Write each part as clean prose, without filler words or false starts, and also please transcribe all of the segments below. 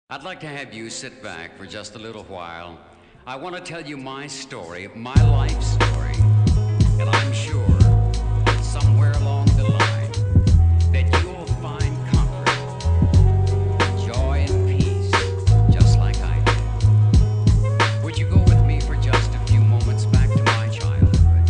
I'd like to have you sit back for just a little while. I want to tell you my story, my life story. And I'm sure that somewhere along the line that you'll find comfort, joy, and peace, just like I did. Would you go with me for just a few moments back to my childhood?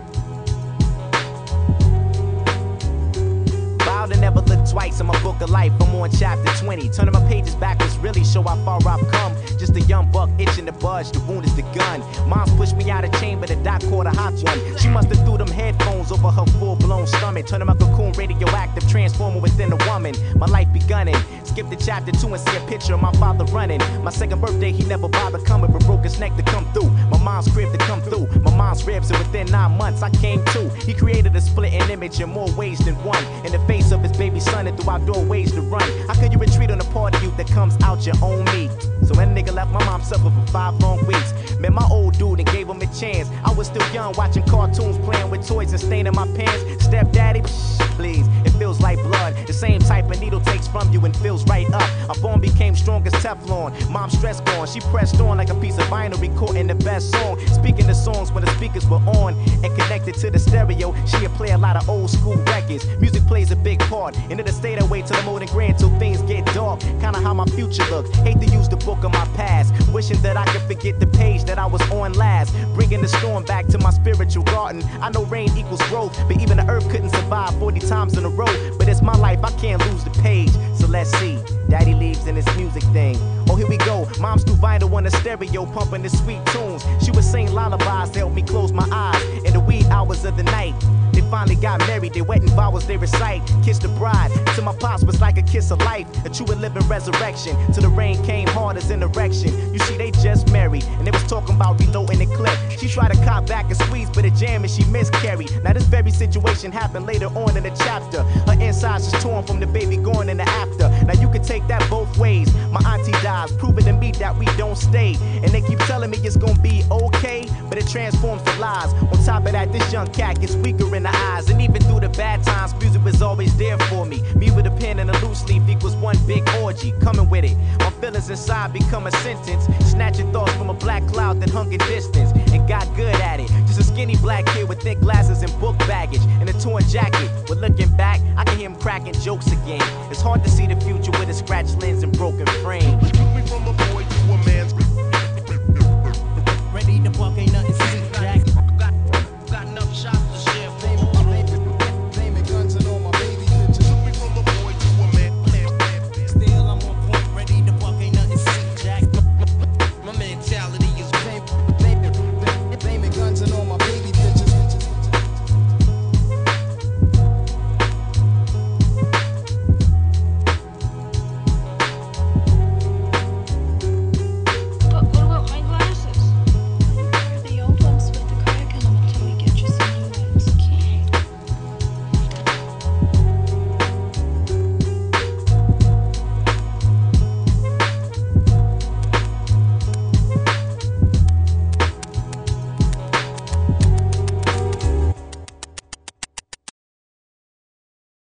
Vowed to never look twice in my book of life. I'm on chapter 20. Turning my pages backwards really show how far I've come. Just a young buck itching to budge, the wound is the gun. Mom's pushed me out of chamber, the doc caught a hot one. She must have threw them headphones over her full-blown stomach. Turning my cocoon radioactive, transformer within a woman. My life begunning. Skip to chapter 2 and see a picture of my father running. My second birthday, he never bothered coming, but broke his neck to come through. My mom's crib to come through. My mom's ribs, and within 9 months, I came too. He created a splitting image in more ways than one. In the face of his baby son and through outdoor ways to run. How could you retreat on a part of you that comes out your own meat? So that nigga left my mom suffer for 5 long weeks. Met my old dude and gave him a chance. I was still young, watching cartoons, playing with toys and staining my pants. Stepdaddy, please, it feels like blood. The same type of needle takes from you and fills right up. Our bond became strong as Teflon. Mom's stress gone, she pressed on like a piece of vinyl recording the best song. Speaking the songs when the speakers were on and connected to the stereo, she'd play a lot of old school records. Music plays a big part, and it'll stay that way till I'm old and grand, till things get dark. Kinda how my future looks. Hate to use the book of my past, wishing that I could forget the page that I was on last. Bringing the storm back to my spiritual garden. I know rain equals growth, but even the earth couldn't survive 40 times in a row. But it's my life, I can't lose the page. So let's see, daddy leaves in this music thing. Oh, here we go. Mom's through vinyl on the stereo, pumping the sweet tunes. She would sing lullabies to help me close my eyes in the wee hours of the night. They finally got married, they wedding vows they recite. Kissed the bride, to my pops was like a kiss of life, a true and living resurrection. Till the rain came hard as an erection. You see, they just married, and they was talking about reloading the clip. She tried to cop back and squeeze, but a jam and she miscarried. Now this very situation happened later on in the chapter. Her insides is torn from the baby going in the after. Now you can take that both ways. My auntie dies, proving to me that we don't stay. And they keep telling me it's gonna be okay, but it transforms to lies. On top of that, this young cat gets weaker in the eyes. And even through the bad times, music was always there for me. Me with a pen and a loose leaf equals one big orgy. Coming with it, my feelings inside become a sentence. Snatching thoughts from a black cloud that hung in distance and got good at it. Just a skinny black kid with thick glasses and book baggage and a torn jacket. But looking back, I can hear him cracking jokes again. It's hard to see the future with a scratched lens and broken frame.